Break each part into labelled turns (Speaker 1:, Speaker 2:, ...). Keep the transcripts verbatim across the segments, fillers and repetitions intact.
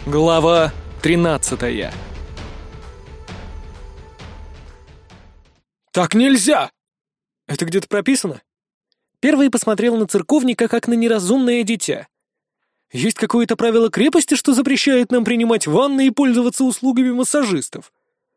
Speaker 1: Глава тринадцатая. «Так нельзя!» «Это где-то прописано?» Первый посмотрел на церковника, как на неразумное дитя. «Есть какое-то правило крепости, что запрещает нам принимать ванны и пользоваться услугами массажистов?»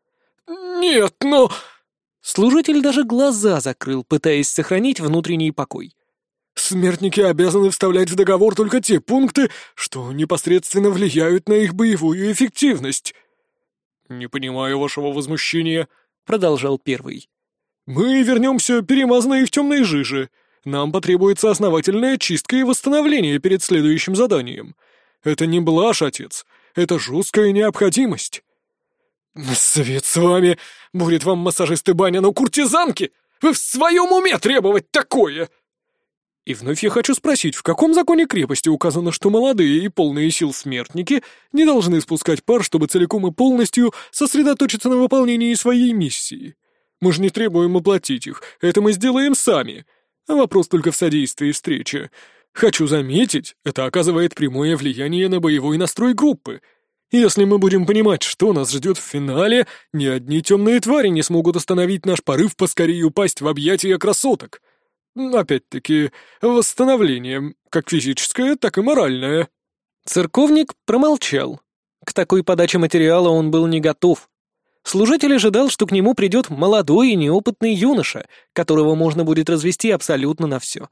Speaker 2: «Нет, но...»
Speaker 1: Служитель даже глаза закрыл, пытаясь сохранить внутренний покой.
Speaker 2: «Смертники обязаны вставлять в договор только те пункты, что непосредственно влияют на их боевую эффективность». «Не понимаю вашего возмущения», — продолжал первый. «Мы вернемся перемазанные в темной жиже. Нам потребуется основательная чистка и восстановление перед следующим заданием. Это не блажь, отец, это жесткая необходимость». «Свет с вами! Будет вам массажисты баня, но куртизанки! Вы в своем уме требовать такое!»
Speaker 1: И вновь я хочу спросить, в каком законе крепости указано, что молодые и полные сил смертники не должны спускать пар, чтобы целиком и полностью сосредоточиться на выполнении своей миссии? Мы же не требуем оплатить их, это мы сделаем сами. А вопрос только в содействии встрече. Хочу заметить, это оказывает прямое влияние на боевой настрой группы. Если мы будем понимать, что нас ждет в финале, ни одни темные твари не смогут остановить наш порыв поскорее упасть в объятия красоток. Опять-таки, восстановление, как физическое, так и моральное». Церковник промолчал. К такой подаче материала он был не готов. Служитель ожидал, что к нему придет молодой и неопытный юноша, которого можно будет развести абсолютно на все.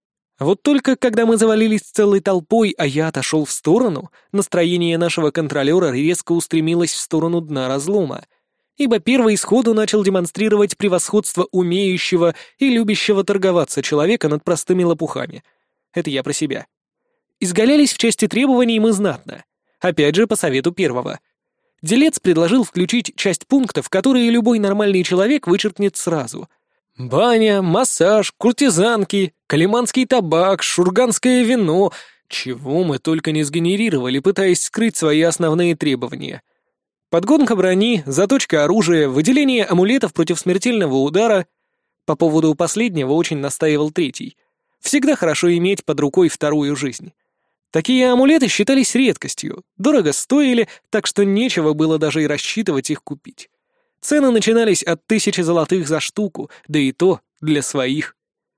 Speaker 1: Вот только когда мы завалились целой толпой, а я отошел в сторону, настроение нашего контролера резко устремилось в сторону дна разлома, ибо первый сходу начал демонстрировать превосходство умеющего и любящего торговаться человека над простыми лопухами. Это я про себя. Изгалялись в части требований мы знатно. Опять же, по совету первого. Делец предложил включить часть пунктов, которые любой нормальный человек вычеркнет сразу. Баня, массаж, куртизанки, калиманский табак, шурганское вино. Чего мы только не сгенерировали, пытаясь скрыть свои основные требования. Подгонка брони, заточка оружия, выделение амулетов против смертельного удара. По поводу последнего очень настаивал третий. Всегда хорошо иметь под рукой вторую жизнь. Такие амулеты считались редкостью, дорого стоили, так что нечего было даже и рассчитывать их купить. Цены начинались от тысячи золотых за штуку, да и то для своих.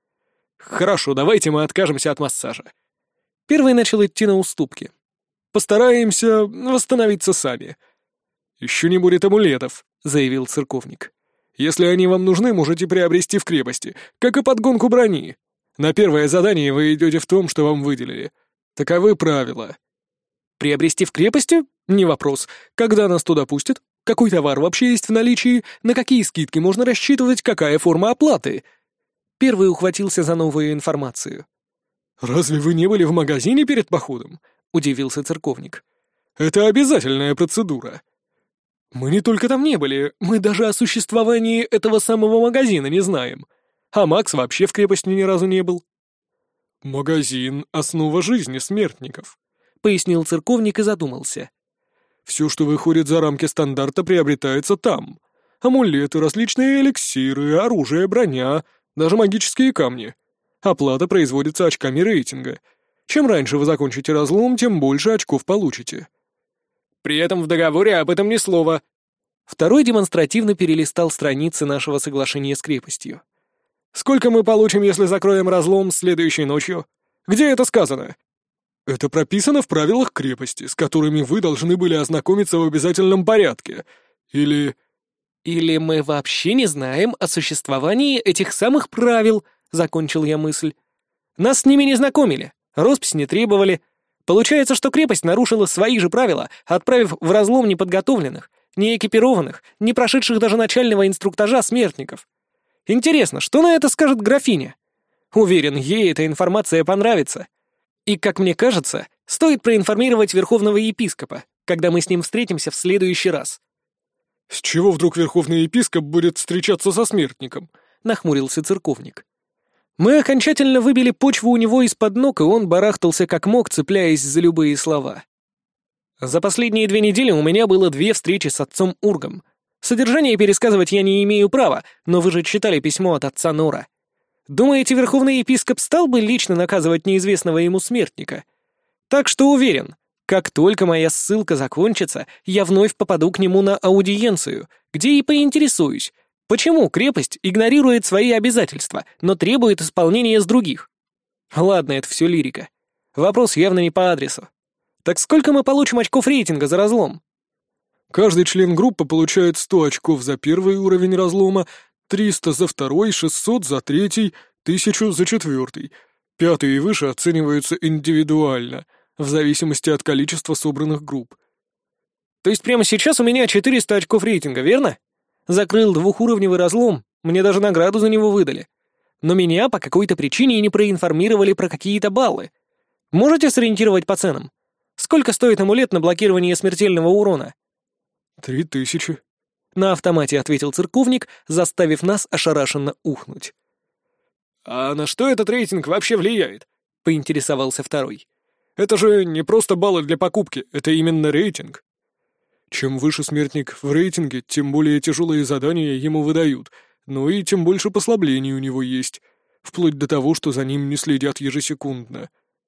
Speaker 1: «Хорошо, давайте мы откажемся от массажа». Первый начал идти на уступки. «Постараемся восстановиться сами». «Еще не будет амулетов», — заявил церковник. «Если они вам нужны, можете приобрести в крепости, как и подгонку брони. На первое задание вы идете в том, что вам выделили. Таковы правила». «Приобрести в крепости? Не вопрос. Когда нас туда пустят? Какой товар вообще есть в наличии? На какие скидки можно рассчитывать? Какая форма оплаты?» Первый ухватился за новую информацию. «Разве вы не были в магазине перед походом?» — удивился церковник. «Это обязательная процедура». «Мы не только там не были, мы даже о существовании этого самого магазина не знаем. А Макс вообще в крепости ни разу не был». «Магазин — основа жизни смертников», — пояснил церковник и задумался. «Все, что выходит за рамки стандарта, приобретается там. Амулеты, различные эликсиры, оружие, броня, даже магические камни. Оплата производится очками рейтинга. Чем раньше вы закончите разлом, тем больше очков получите». «При этом в договоре об этом ни слова». Второй демонстративно перелистал страницы нашего соглашения с крепостью. «Сколько мы получим, если закроем разлом следующей ночью? Где это сказано?» «Это прописано в правилах крепости, с которыми вы должны были ознакомиться в обязательном порядке. Или...» «Или мы вообще не знаем о существовании этих самых правил», — закончил я мысль. «Нас с ними не знакомили, роспись не требовали. Получается, что крепость нарушила свои же правила, отправив в разлом неподготовленных, неэкипированных, не прошедших даже начального инструктажа смертников. Интересно, что на это скажет графиня? Уверен, ей эта информация понравится. И, как мне кажется, стоит проинформировать верховного епископа, когда мы с ним встретимся в следующий раз». «С чего вдруг верховный епископ будет встречаться со смертником?» — нахмурился церковник. Мы окончательно выбили почву у него из-под ног, и он барахтался как мог, цепляясь за любые слова. За последние две недели у меня было две встречи с отцом Ургом. Содержание пересказывать я не имею права, но вы же читали письмо от отца Нора. Думаете, верховный епископ стал бы лично наказывать неизвестного ему смертника? Так что уверен,
Speaker 3: Как только моя ссылка закончится, я вновь попаду к нему на аудиенцию, где и поинтересуюсь, почему крепость игнорирует свои обязательства, но требует исполнения с других. Ладно, это все лирика. Вопрос явно не по адресу. Так сколько мы получим очков рейтинга за разлом?
Speaker 2: Каждый член группы получает сто очков за первый уровень разлома, триста за второй, шестьсот за третий, тысячу за четвертый. Пятый и выше оцениваются индивидуально, в зависимости от количества собранных групп.
Speaker 3: То есть прямо сейчас у меня четыреста очков рейтинга, верно? Закрыл двухуровневый разлом, мне даже награду за него выдали. Но меня по какой-то причине не проинформировали про какие-то баллы. Можете сориентировать по ценам? Сколько стоит амулет на блокирование смертельного урона?
Speaker 2: Три тысячи.
Speaker 3: На автомате ответил церковник, заставив нас ошарашенно ухнуть.
Speaker 1: «А на что этот рейтинг вообще влияет?» — поинтересовался второй.
Speaker 2: «Это же не просто баллы для покупки, это именно рейтинг. Чем выше смертник в рейтинге, тем более тяжелые задания ему выдают, ну и тем больше послаблений у него есть, вплоть до того, что за ним не следят ежесекундно».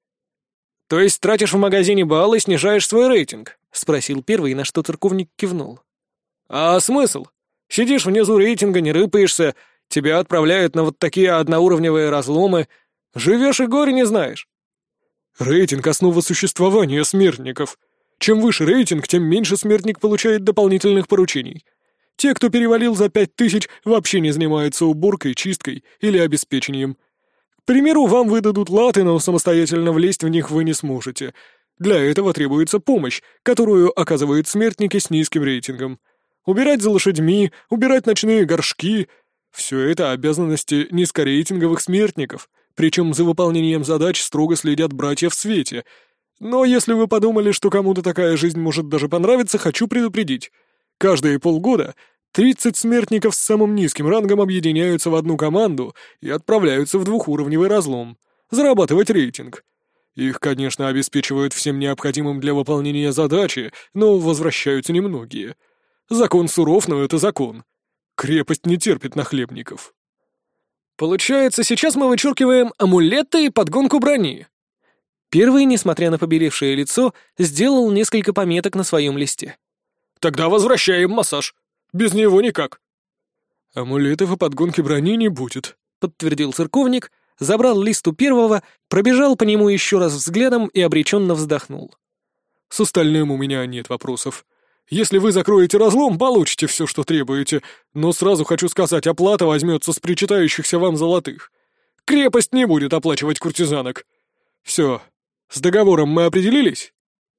Speaker 1: «То есть тратишь в магазине баллы и снижаешь свой рейтинг?»
Speaker 3: — спросил первый, на что церковник кивнул.
Speaker 1: «А смысл? Сидишь внизу рейтинга, не рыпаешься, тебя отправляют на вот такие одноуровневые разломы. Живешь и горе не знаешь».
Speaker 2: «Рейтинг — основа существования смертников. Чем выше рейтинг, тем меньше смертник получает дополнительных поручений. Те, кто перевалил за пять тысяч, вообще не занимаются уборкой, чисткой или обеспечением. К примеру, вам выдадут латы, но самостоятельно влезть в них вы не сможете. Для этого требуется помощь, которую оказывают смертники с низким рейтингом. Убирать за лошадьми, убирать ночные горшки — все это обязанности низкорейтинговых смертников, причем за выполнением задач строго следят братья в свете. Но если вы подумали, что кому-то такая жизнь может даже понравиться, хочу предупредить. Каждые полгода тридцать смертников с самым низким рангом объединяются в одну команду и отправляются в двухуровневый разлом, зарабатывать рейтинг. Их, конечно, обеспечивают всем необходимым для выполнения задачи, но возвращаются немногие. Закон суров, но это закон. Крепость не терпит нахлебников.
Speaker 1: Получается, сейчас мы вычеркиваем амулеты и подгонку брони.
Speaker 3: Первый, несмотря на побелевшее лицо, сделал несколько пометок на своем листе.
Speaker 1: Тогда возвращаем массаж. Без него никак.
Speaker 2: Амулетов и подгонки брони не будет,
Speaker 3: подтвердил церковник, забрал лист у первого, пробежал по нему еще раз взглядом и обреченно вздохнул.
Speaker 2: С остальным у меня нет вопросов. Если вы закроете разлом, получите все, что требуете, но сразу хочу сказать, оплата возьмется с причитающихся вам золотых. Крепость не будет оплачивать куртизанок. Все, с договором мы определились?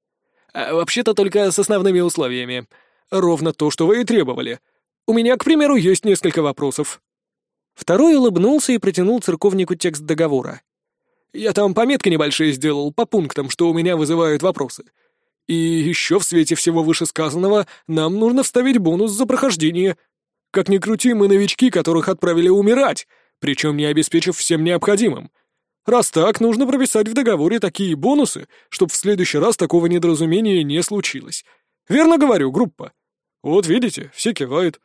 Speaker 1: А вообще-то только с основными условиями. Ровно то, что вы и требовали. У меня, к примеру, есть несколько вопросов.
Speaker 3: Второй улыбнулся и протянул церковнику текст договора.
Speaker 1: Я там пометки небольшие сделал по пунктам, что у меня вызывают вопросы. И еще в свете всего вышесказанного нам нужно вставить бонус за прохождение. Как ни крути, мы новички, которых отправили умирать, причем не обеспечив всем необходимым. Раз так, нужно прописать в договоре такие бонусы, чтобы в следующий раз такого недоразумения не случилось. Верно говорю, группа? Вот видите, все кивают.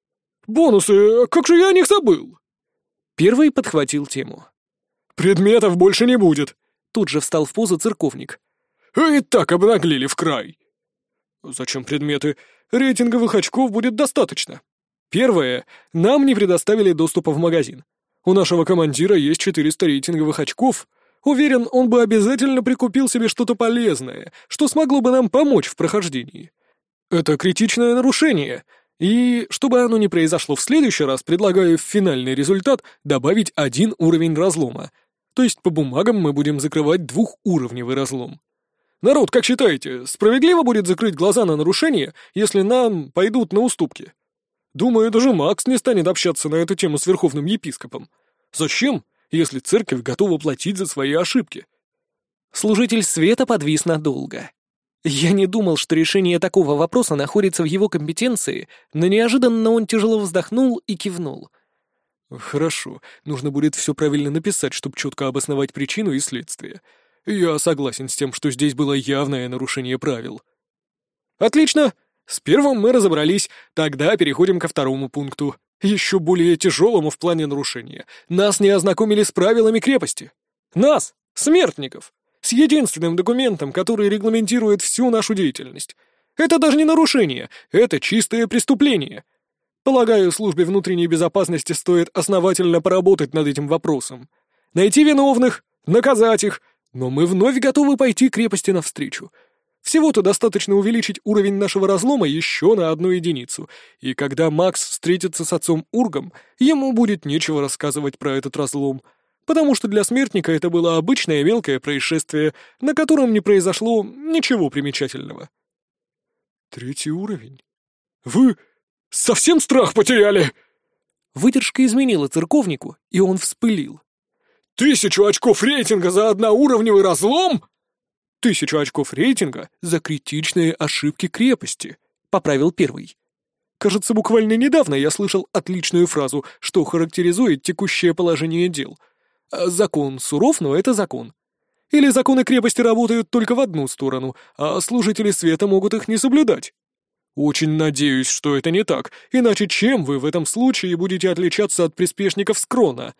Speaker 1: Бонусы, как же я о них забыл?
Speaker 3: Первый подхватил тему.
Speaker 2: Предметов больше не будет.
Speaker 3: Тут же встал в позу церковник.
Speaker 2: И так обнаглели в край.
Speaker 1: Зачем предметы? Рейтинговых очков будет достаточно. Первое, нам не предоставили доступа в магазин. У нашего командира есть четыреста рейтинговых очков. Уверен, он бы обязательно прикупил себе что-то полезное, что смогло бы нам помочь в прохождении. Это критичное нарушение. И, чтобы оно не произошло в следующий раз, предлагаю в финальный результат добавить один уровень разлома. То есть по бумагам мы будем закрывать двухуровневый разлом. Народ, как считаете, справедливо будет закрыть глаза на нарушение, если нам пойдут на уступки? Думаю, даже Макс не станет общаться на эту тему с верховным епископом. Зачем, если церковь готова платить за свои ошибки?
Speaker 3: Служитель света подвис надолго. Я не думал, что решение такого вопроса находится в его компетенции, но неожиданно он тяжело вздохнул и кивнул.
Speaker 2: Хорошо, нужно будет все правильно написать, чтобы четко обосновать причину и следствие. Я согласен с тем, что здесь было явное нарушение правил.
Speaker 1: Отлично! С первым мы разобрались, тогда переходим ко второму пункту, еще более тяжелому в плане нарушения. Нас не ознакомили с правилами крепости. Нас, смертников. С единственным документом, который регламентирует всю нашу деятельность. Это даже не нарушение, это чистое преступление. Полагаю, службе внутренней безопасности стоит основательно поработать над этим вопросом. Найти виновных, наказать их, но мы вновь готовы пойти крепости навстречу. Всего-то достаточно увеличить уровень нашего разлома еще на одну единицу, и когда Макс встретится с отцом Ургом, ему будет нечего рассказывать про этот разлом, потому что для смертника это было обычное мелкое происшествие, на котором не произошло ничего примечательного. Третий уровень? Вы совсем страх потеряли?
Speaker 3: Выдержка изменила церковнику, и он вспылил.
Speaker 1: Тысячу очков рейтинга за одноуровневый разлом? Тысячу очков рейтинга за критичные ошибки крепости, поправил первый. Кажется, буквально недавно я слышал отличную фразу, что характеризует текущее положение дел. Закон суров, но это закон. Или законы крепости работают только в одну сторону, а служители света могут их не соблюдать. Очень надеюсь, что это не так, иначе чем вы в этом случае будете отличаться от приспешников Скрона?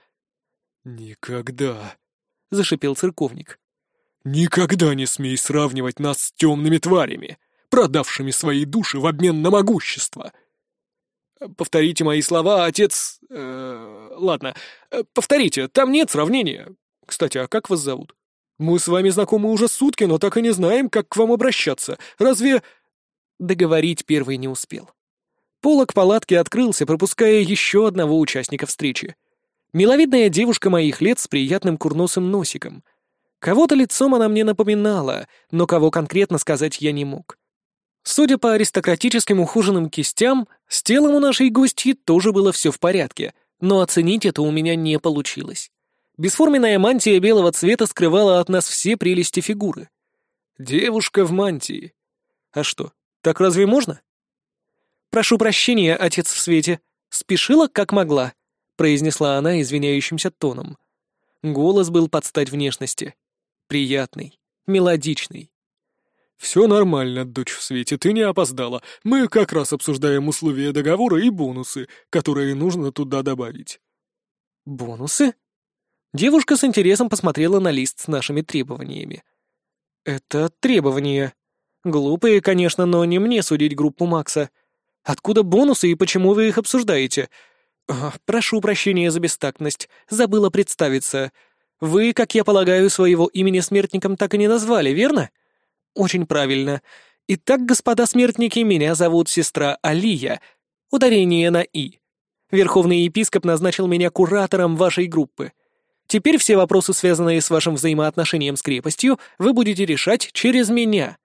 Speaker 1: Никогда, зашипел церковник. «Никогда не смей сравнивать нас с темными тварями, продавшими свои души в обмен на могущество!» «Повторите мои слова, отец... Э, ладно, повторите, там нет сравнения. Кстати, а как вас зовут? Мы с вами знакомы уже сутки, но так и не знаем, как к вам обращаться. Разве...» Договорить первый не успел. Полог палатки открылся, пропуская еще одного участника встречи. Миловидная девушка моих лет с приятным курносым носиком. Кого-то лицом она мне напоминала, но кого конкретно сказать я не мог. Судя по аристократическим ухоженным кистям, с телом у нашей гостьи тоже было все в порядке, но оценить это у меня не получилось. Бесформенная мантия белого цвета скрывала от нас все прелести фигуры. Девушка в мантии. А что, так разве можно? «Прошу прощения, отец в свете. Спешила, как могла», — произнесла она извиняющимся тоном. Голос был под стать внешности. Приятный, мелодичный. «Все нормально, дочь в свете, ты не опоздала. Мы как раз обсуждаем условия договора и бонусы, которые нужно туда добавить». «Бонусы?» Девушка с интересом посмотрела на лист с нашими требованиями. «Это требования. Глупые, конечно, но не мне судить группу Макса. Откуда бонусы и почему вы их обсуждаете? Прошу прощения за бестактность, забыла представиться. Вы, как я полагаю, своего имени смертником так и не назвали, верно? Очень правильно. Итак, господа смертники, меня зовут сестра Алия. Ударение на «и». Верховный епископ назначил меня куратором вашей группы. Теперь все вопросы, связанные с вашим взаимоотношением с крепостью, вы будете решать через меня.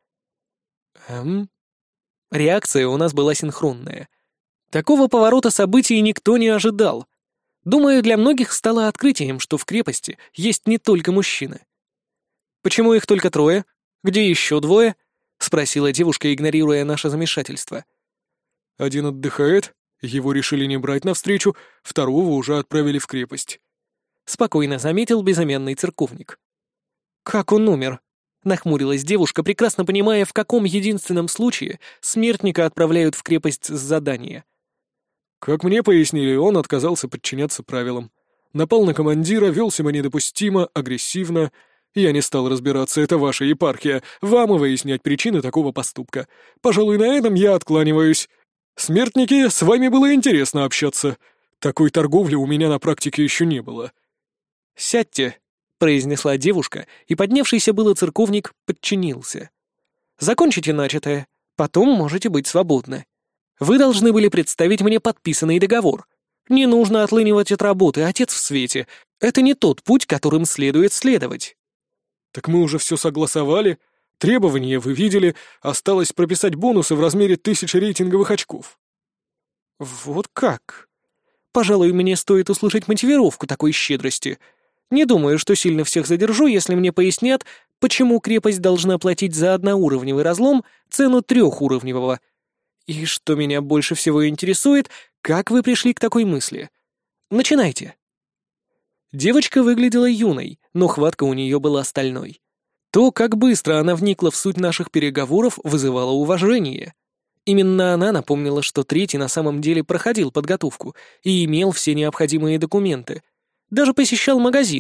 Speaker 1: Эм? Реакция у нас была синхронная. Такого поворота событий никто не ожидал. Думаю, для многих стало открытием, что в крепости есть не только мужчины. «Почему их только трое? Где еще двое?» — спросила девушка, игнорируя наше замешательство. «Один отдыхает, его решили не брать навстречу, второго уже отправили в крепость», — спокойно заметил безымянный церковник. «Как он умер?» — нахмурилась девушка, прекрасно понимая, в каком единственном случае смертника отправляют в крепость с задания. Как мне пояснили, он отказался подчиняться правилам. Напал на командира, вел себя недопустимо, агрессивно. Я не стал разбираться, это ваша епархия. Вам и выяснять причины такого поступка. Пожалуй, на этом я откланиваюсь. Смертники, с вами было интересно общаться. Такой торговли у меня на практике еще не было». «Сядьте», — произнесла девушка, и поднявшийся было церковник подчинился. «Закончите начатое, потом можете быть свободны. Вы должны были представить мне подписанный договор. Не нужно отлынивать от работы, отец в свете. Это не тот путь, которым следует следовать». «Так мы уже все согласовали. Требования вы видели. Осталось прописать бонусы в размере тысячи рейтинговых очков». «Вот как? Пожалуй, мне стоит услышать мотивировку такой щедрости. Не думаю, что сильно всех задержу, если мне пояснят, почему крепость должна платить за одноуровневый разлом цену трехуровневого. И что меня больше всего интересует, как вы пришли к такой мысли? Начинайте». Девочка выглядела юной, но хватка у нее была стальной. То, как быстро она вникла в суть наших переговоров, вызывало уважение. Именно она напомнила, что третий на самом деле проходил подготовку и имел все необходимые документы. Даже посещал магазин,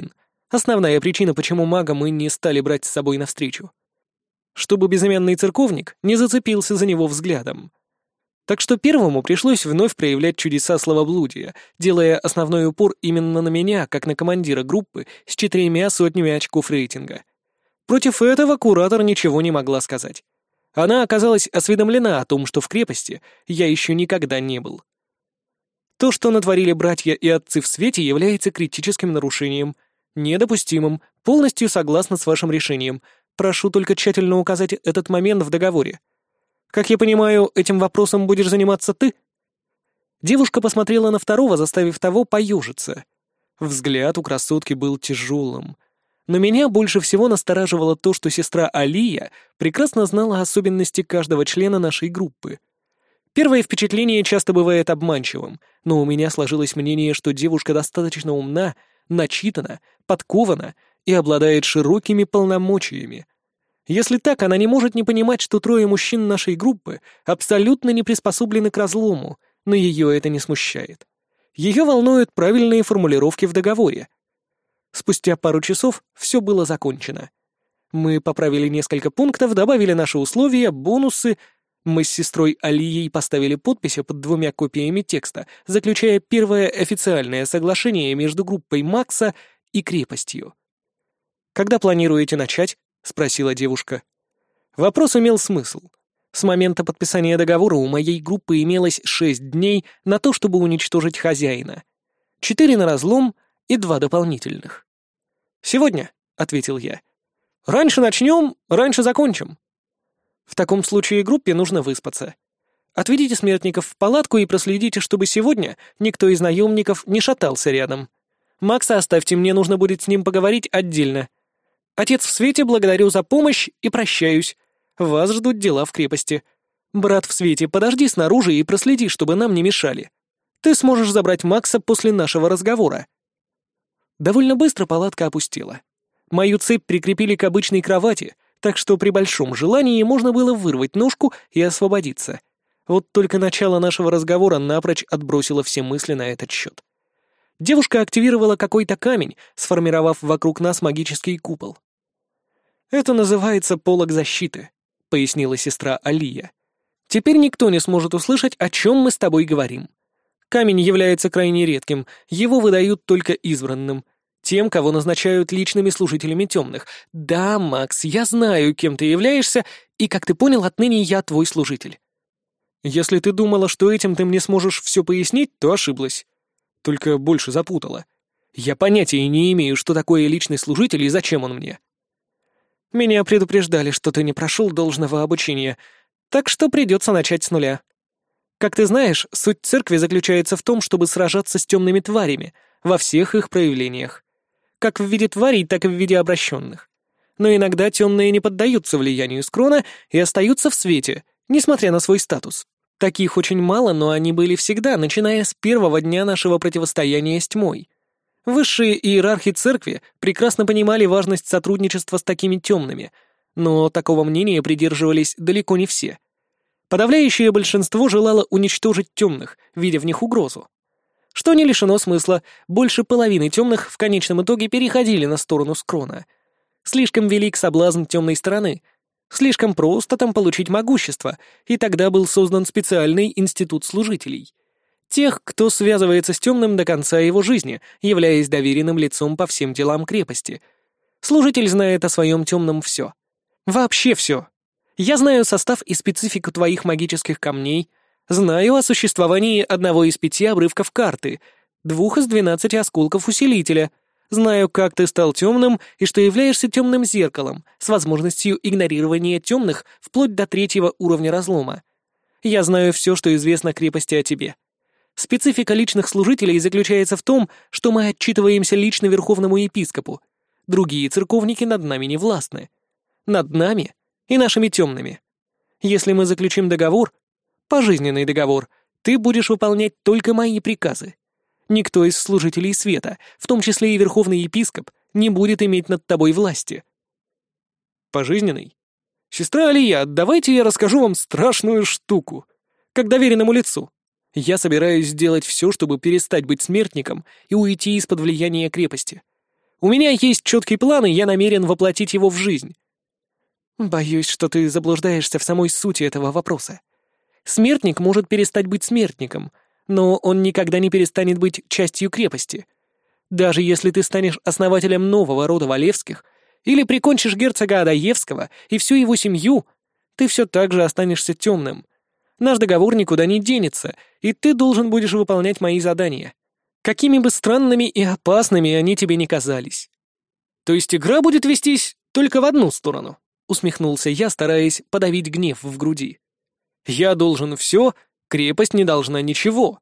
Speaker 3: Основная причина, почему мага мы не стали брать с собой навстречу. Чтобы безымянный церковник не зацепился за него взглядом. Так что первому пришлось вновь проявлять чудеса словоблудия, делая основной упор именно на меня, как на командира группы с четырьмя сотнями очков рейтинга. Против этого куратор ничего не могла сказать. Она оказалась осведомлена о том, что в крепости я еще никогда не был. То, что натворили братья и отцы в свете, является критическим нарушением, недопустимым, полностью согласна с вашим решением. Прошу только тщательно указать этот момент в договоре. Как я понимаю, этим вопросом будешь заниматься ты?» Девушка посмотрела на второго, заставив того поюжиться. Взгляд у красотки был тяжелым. Но меня больше всего настораживало то, что сестра Алия прекрасно знала особенности каждого члена нашей группы. Первое впечатление часто бывает обманчивым, но у меня сложилось мнение, что девушка достаточно умна, начитана, подкована и обладает широкими полномочиями. Если так, она не может не понимать, что трое мужчин нашей группы абсолютно не приспособлены к разлому, но ее это не смущает. Ее волнуют правильные формулировки в договоре. Спустя пару часов все было закончено. Мы поправили несколько пунктов, добавили наши условия, бонусы. Мы с сестрой Алией поставили подписи под двумя копиями текста, заключая первое официальное соглашение между группой Макса и крепостью. «Когда планируете начать?» — спросила девушка. Вопрос имел смысл. С момента подписания договора у моей группы имелось шесть дней на то, чтобы уничтожить хозяина. Четыре на разлом и два дополнительных. «Сегодня», — ответил я. «Раньше начнем, раньше закончим». В таком случае группе нужно выспаться. Отведите смертников в палатку и проследите, чтобы сегодня никто из наемников не шатался рядом. Макса оставьте, мне нужно будет с ним поговорить отдельно. Отец в свете, благодарю за помощь и прощаюсь. Вас ждут дела в крепости. Брат в свете, подожди снаружи и проследи, чтобы нам не мешали. Ты сможешь забрать Макса после нашего разговора». Довольно быстро палатка опустела. Мою цепь прикрепили к обычной кровати, так что при большом желании можно было вырвать ножку и освободиться. Вот только начало нашего разговора напрочь отбросило все мысли на этот счет. Девушка активировала какой-то камень, сформировав вокруг нас магический купол. «Это называется полог защиты», — пояснила сестра Алия. «Теперь никто не сможет услышать, о чем мы с тобой говорим. Камень является крайне редким, его выдают только избранным, тем, кого назначают личными служителями темных. Да, Макс, я знаю, кем ты являешься, и, как ты понял, отныне я твой служитель. Если ты думала, что этим ты мне сможешь все пояснить, то ошиблась. Только больше запутала. Я понятия не имею, что такое личный служитель и зачем он мне. Меня предупреждали, что ты не прошел должного обучения, так что придется начать с нуля. Как ты знаешь, суть церкви заключается в том, чтобы сражаться с темными тварями во всех их проявлениях. Как в виде тварей, так и в виде обращенных. Но иногда темные не поддаются влиянию скрона и остаются в свете, несмотря на свой статус. Таких очень мало, но они были всегда, начиная с первого дня нашего противостояния с тьмой. Высшие иерархи церкви прекрасно понимали важность сотрудничества с такими темными, но такого мнения придерживались далеко не все. Подавляющее большинство желало уничтожить темных, видя в них угрозу. Что не лишено смысла, больше половины темных в конечном итоге переходили на сторону скрона. Слишком велик соблазн темной стороны. Слишком просто там получить могущество, и тогда был создан специальный институт служителей. Тех, кто связывается с темным до конца его жизни, являясь доверенным лицом по всем делам крепости. Служитель знает о своем темном все. Вообще все. Я знаю состав и специфику твоих магических камней, знаю о существовании одного из пяти обрывков карты, двух из двенадцати осколков усилителя, знаю, как ты стал темным и что являешься темным зеркалом с возможностью игнорирования темных вплоть до третьего уровня разлома. Я знаю все, что известно крепости о тебе. Специфика личных служителей заключается в том, что мы отчитываемся лично верховному епископу. Другие церковники над нами не властны. Над нами и нашими темными. Если мы заключим договор, пожизненный договор, ты будешь выполнять только мои приказы. Никто из служителей света, в том числе и верховный епископ, не будет иметь над тобой власти. Пожизненный? Сестра Алия, давайте я расскажу вам страшную штуку. Как доверенному лицу. Я собираюсь сделать все, чтобы перестать быть смертником и уйти из-под влияния крепости. У меня есть четкий план, и я намерен воплотить его в жизнь. Боюсь, что ты заблуждаешься в самой сути этого вопроса. Смертник может перестать быть смертником, но он никогда не перестанет быть частью крепости. Даже если ты станешь основателем нового рода Валевских или прикончишь герцога Адаевского и всю его семью, ты все так же останешься темным. Наш договор никуда не денется, и ты должен будешь выполнять мои задания, какими бы странными и опасными они тебе ни казались. То есть игра будет вестись только в одну сторону, усмехнулся я, стараясь подавить гнев в груди. Я должен все, крепость не должна ничего.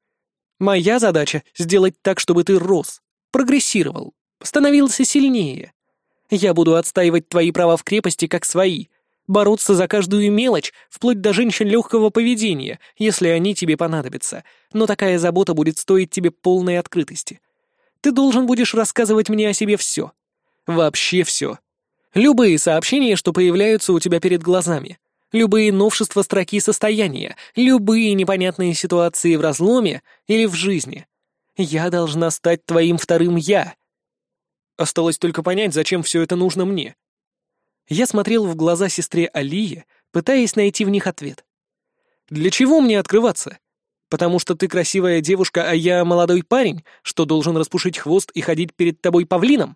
Speaker 3: Моя задача — сделать так, чтобы ты рос, прогрессировал, становился сильнее. Я буду отстаивать твои права в крепости как свои, бороться за каждую мелочь, вплоть до женщин легкого поведения, если они тебе понадобятся, но такая забота будет стоить тебе полной открытости. Ты должен будешь рассказывать мне о себе все. Вообще все. Любые сообщения, что появляются у тебя перед глазами. Любые новшества строки состояния, любые непонятные ситуации в разломе или в жизни. Я должна стать твоим вторым «я». Осталось только понять, зачем все это нужно мне. Я смотрел в глаза сестре Алие, пытаясь найти в них ответ. Для чего мне открываться? Потому что ты красивая девушка, а я молодой парень, что должен распушить хвост и ходить перед тобой павлином?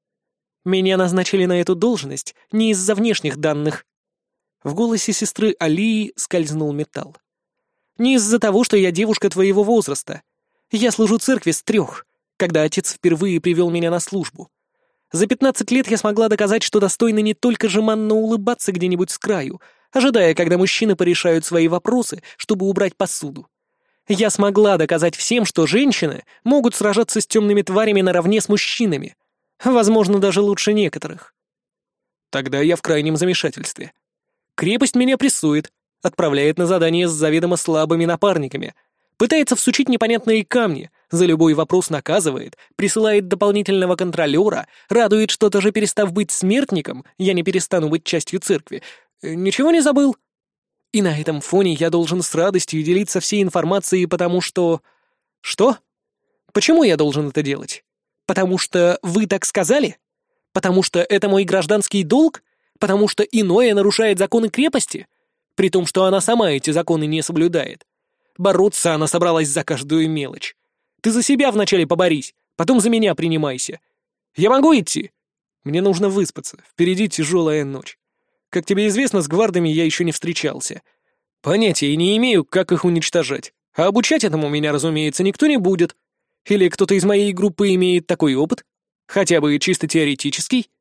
Speaker 3: Меня назначили на эту должность не из-за внешних данных. В голосе сестры Алии скользнул металл. Не из-за того, что я девушка твоего возраста. Я служу церкви с трех, когда отец впервые привел меня на службу. За пятнадцать лет я смогла доказать, что достойна не только жеманно улыбаться где-нибудь с краю, ожидая, когда мужчины порешают свои вопросы, чтобы убрать посуду. Я смогла доказать всем, что женщины могут сражаться с темными тварями наравне с мужчинами. Возможно, даже лучше некоторых. Тогда я в крайнем замешательстве. Крепость меня прессует, отправляет на задание с заведомо слабыми напарниками, пытается всучить непонятные камни, за любой вопрос наказывает, присылает дополнительного контролера, радует, что даже перестав быть смертником, я не перестану быть частью церкви. Ничего не забыл? И на этом фоне я должен с радостью делиться всей информацией, потому что... Что? Почему я должен это делать? Потому что вы так сказали? Потому что это мой гражданский долг? Потому что иное нарушает законы крепости? При том, что она сама эти законы не соблюдает. Бороться она собралась за каждую мелочь. Ты за себя вначале поборись, потом за меня принимайся. Я могу идти? Мне нужно выспаться, впереди тяжелая ночь. Как тебе известно, с гвардами я еще не встречался. Понятия не имею, как их уничтожать. А обучать этому меня, разумеется, никто не будет. Или кто-то из моей группы имеет такой опыт? Хотя бы чисто теоретический?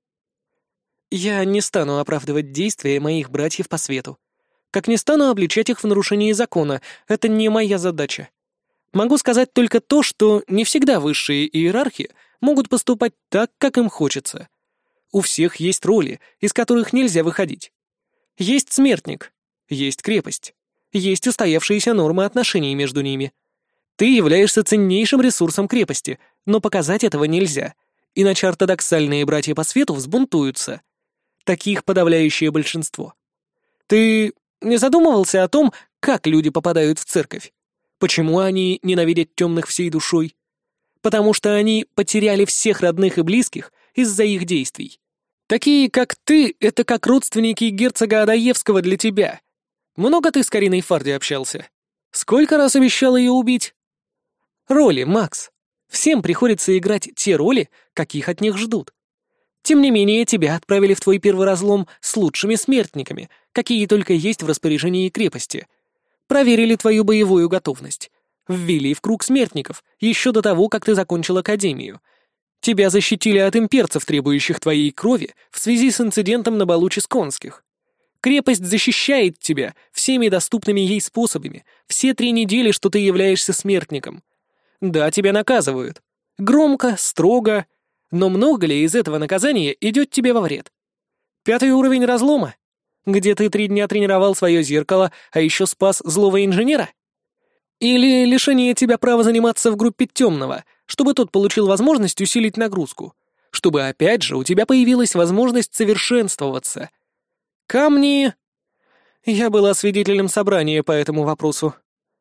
Speaker 3: Я не стану оправдывать действия моих братьев по свету. Как не стану обличать их в нарушении закона, это не моя задача. Могу сказать только то, что не всегда высшие иерархи могут поступать так, как им хочется. У всех есть роли, из которых нельзя выходить. Есть смертник, есть крепость, есть устоявшиеся нормы отношений между ними. Ты являешься ценнейшим ресурсом крепости, но показать этого нельзя, иначе ортодоксальные братья по свету взбунтуются. Таких подавляющее большинство. Ты не задумывался о том, как люди попадают в церковь? Почему они ненавидят темных всей душой? Потому что они потеряли всех родных и близких из-за их действий. Такие, как ты, это как родственники герцога Адаевского для тебя. Много ты с Кариной Фарди общался? Сколько раз обещал ее убить? Роли, Макс. Всем приходится играть те роли, каких от них ждут. Тем не менее, тебя отправили в твой первый разлом с лучшими смертниками, какие только есть в распоряжении крепости. Проверили твою боевую готовность. Ввели в круг смертников, еще до того, как ты закончил академию. Тебя защитили от имперцев, требующих твоей крови, в связи с инцидентом на балу Чисконских. Крепость защищает тебя всеми доступными ей способами, все три недели, что ты являешься смертником. Да, тебя наказывают. Громко, строго. Но много ли из этого наказания идет тебе во вред? Пятый уровень разлома? Где ты три дня тренировал свое зеркало, а еще спас злого инженера? Или лишение тебя права заниматься в группе темного, чтобы тот получил возможность усилить нагрузку, чтобы опять же у тебя появилась возможность совершенствоваться? Камни... Я была свидетелем собрания по этому вопросу.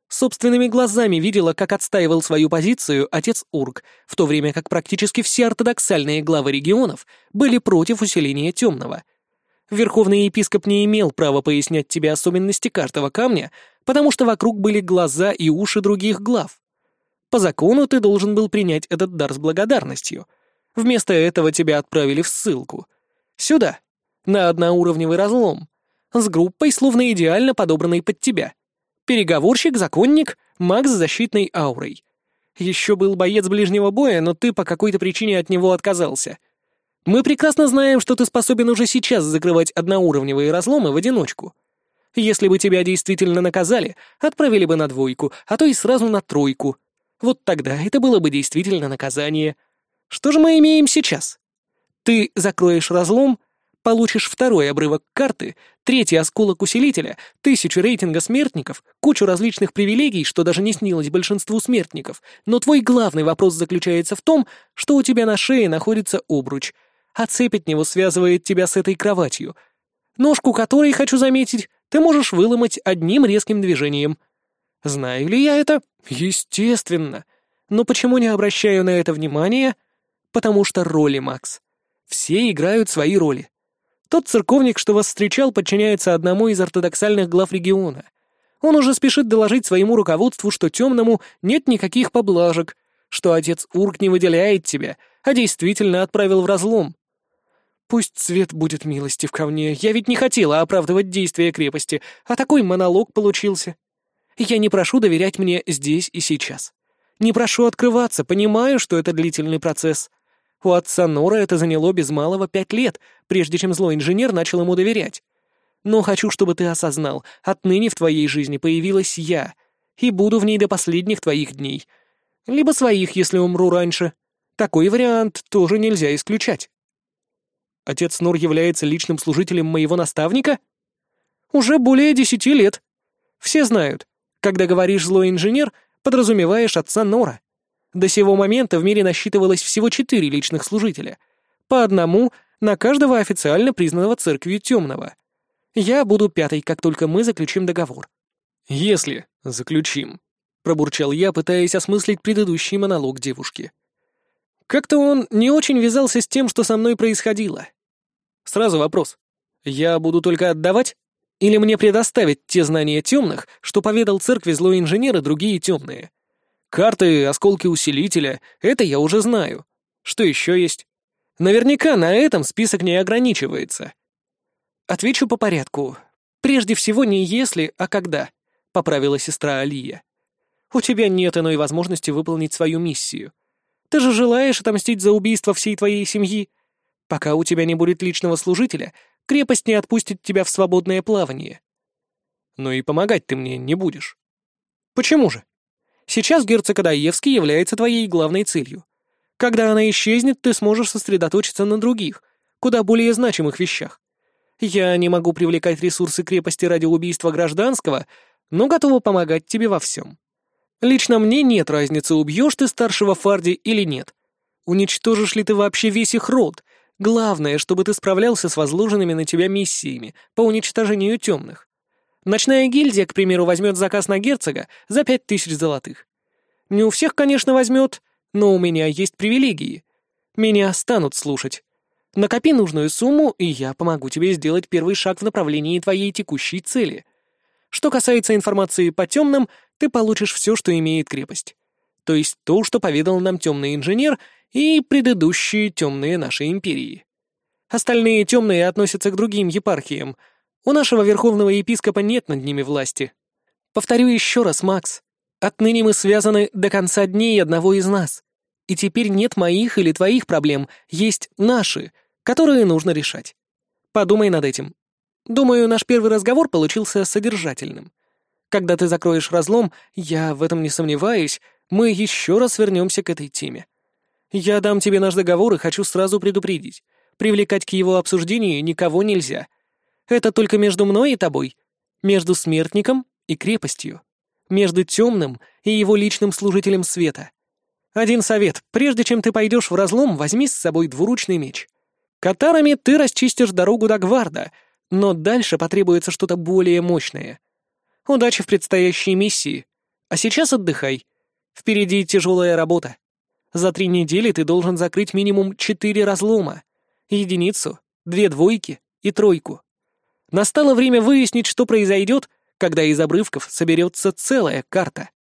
Speaker 3: Собственными глазами видела, как отстаивал свою позицию отец Урк, в то время как практически все ортодоксальные главы регионов были против усиления темного. Верховный епископ не имел права пояснять тебе особенности каждого камня, потому что вокруг были глаза и уши других глав. По закону ты должен был принять этот дар с благодарностью. Вместо этого тебя отправили в ссылку. Сюда, на одноуровневый разлом, с группой, словно идеально подобранной под тебя. Переговорщик, законник, маг с защитной аурой. Еще был боец ближнего боя, но ты по какой-то причине от него отказался. Мы прекрасно знаем, что ты способен уже сейчас закрывать одноуровневые разломы в одиночку. Если бы тебя действительно наказали, отправили бы на двойку, а то и сразу на тройку. Вот тогда это было бы действительно наказание. Что же мы имеем сейчас? Ты закроешь разлом, получишь второй обрывок карты, третий осколок усилителя, тысячу рейтинга смертников, кучу различных привилегий, что даже не снилось большинству смертников, но твой главный вопрос заключается в том, что у тебя на шее находится обруч, а цепь от него связывает тебя с этой кроватью, ножку которой, хочу заметить, ты можешь выломать одним резким движением. Знаю ли я это? Естественно. Но почему не обращаю на это внимания? Потому что роли, Макс. Все играют свои роли. Тот церковник, что вас встречал, подчиняется одному из ортодоксальных глав региона. Он уже спешит доложить своему руководству, что темному нет никаких поблажек, что отец Урк не выделяет тебя, а действительно отправил в разлом. Пусть свет будет милостив ко мне, я ведь не хотела оправдывать действия крепости, а такой монолог получился. Я не прошу доверять мне здесь и сейчас. Не прошу открываться, понимаю, что это длительный процесс. У отца Нора это заняло без малого пять лет, прежде чем злой инженер начал ему доверять. Но хочу, чтобы ты осознал, отныне в твоей жизни появилась я, и буду в ней до последних твоих дней. Либо своих, если умру раньше. Такой вариант тоже нельзя исключать. Отец Нор является личным служителем моего наставника? Уже более десяти лет. Все знают, когда говоришь «злой инженер», подразумеваешь отца Нора. До сего момента в мире насчитывалось всего четыре личных служителя. По одному на каждого официально признанного церковью темного. Я буду пятой, как только мы заключим договор. «Если заключим», — пробурчал я, пытаясь осмыслить предыдущий монолог девушки. Как-то он не очень вязался с тем, что со мной происходило. Сразу вопрос. Я буду только отдавать? Или мне предоставить те знания темных, что поведал церкви злой инженер и другие темные? Карты, осколки усилителя — это я уже знаю. Что еще есть? Наверняка на этом список не ограничивается. Отвечу по порядку. Прежде всего не если, а когда, — поправила сестра Алия. У тебя нет иной возможности выполнить свою миссию. Ты же желаешь отомстить за убийство всей твоей семьи. Пока у тебя не будет личного служителя, крепость не отпустит тебя в свободное плавание. Но и помогать ты мне не будешь. Почему же? Сейчас герцог Адаевский является твоей главной целью. Когда она исчезнет, ты сможешь сосредоточиться на других, куда более значимых вещах. Я не могу привлекать ресурсы крепости ради убийства гражданского, но готова помогать тебе во всем. Лично мне нет разницы, убьешь ты старшего Фарди или нет. Уничтожишь ли ты вообще весь их род? Главное, чтобы ты справлялся с возложенными на тебя миссиями по уничтожению темных. Ночная гильдия, к примеру, возьмет заказ на герцога за пять тысяч золотых. Не у всех, конечно, возьмет, но у меня есть привилегии. Меня станут слушать. Накопи нужную сумму, и я помогу тебе сделать первый шаг в направлении твоей текущей цели. Что касается информации по темным, ты получишь все, что имеет крепость. То есть то, что поведал нам темный инженер и предыдущие темные нашей империи. Остальные темные относятся к другим епархиям. У нашего верховного епископа нет над ними власти. Повторю еще раз, Макс. Отныне мы связаны до конца дней одного из нас. И теперь нет моих или твоих проблем, есть наши, которые нужно решать. Подумай над этим. Думаю, наш первый разговор получился содержательным. Когда ты закроешь разлом, я в этом не сомневаюсь, мы еще раз вернемся к этой теме. Я дам тебе наш договор и хочу сразу предупредить. Привлекать к его обсуждению никого нельзя. Это только между мной и тобой, между смертником и крепостью, между темным и его личным служителем света. Один совет. Прежде чем ты пойдешь в разлом, возьми с собой двуручный меч. Катарами ты расчистишь дорогу до Гварда, но дальше потребуется что-то более мощное. Удачи в предстоящей миссии. А сейчас отдыхай. Впереди тяжелая работа. За три недели ты должен закрыть минимум четыре разлома. Единицу, две двойки и тройку. Настало время выяснить, что произойдет, когда из обрывков соберется целая карта.